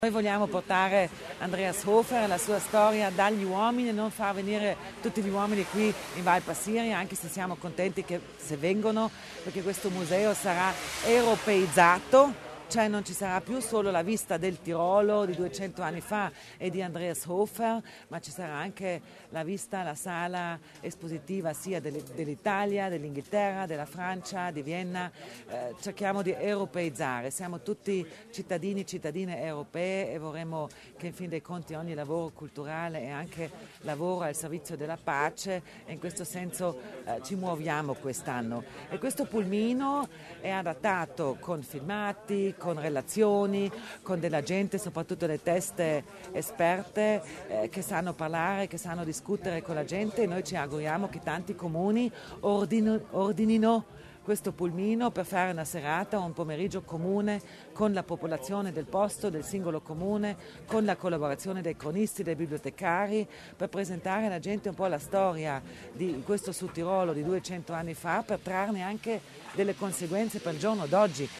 Noi vogliamo portare Andreas Hofer e la sua storia dagli uomini e non far venire tutti gli uomini qui in Val Pasiria, anche se siamo contenti che se vengono, perché questo museo sarà europeizzato, cioè non ci sarà più solo la vista del Tirolo di 200 anni fa e di Andreas Hofer, ma ci sarà anche la vista, la sala espositiva sia dell'Italia, dell'Inghilterra, della Francia, di Vienna. Cerchiamo di europeizzare, siamo tutti cittadine europee e vorremmo che in fin dei conti ogni lavoro culturale è anche lavoro al servizio della pace e in questo senso ci muoviamo quest'anno. E questo pulmino è adattato con filmati, con relazioni, con della gente, soprattutto le teste esperte che sanno parlare, che sanno discutere con la gente e noi ci auguriamo che tanti comuni ordinino questo pulmino per fare una serata o un pomeriggio comune con la popolazione del posto, del singolo comune, con la collaborazione dei cronisti, dei bibliotecari, per presentare alla gente un po' la storia di questo Sud Tirolo di 200 anni fa, per trarne anche delle conseguenze per il giorno d'oggi.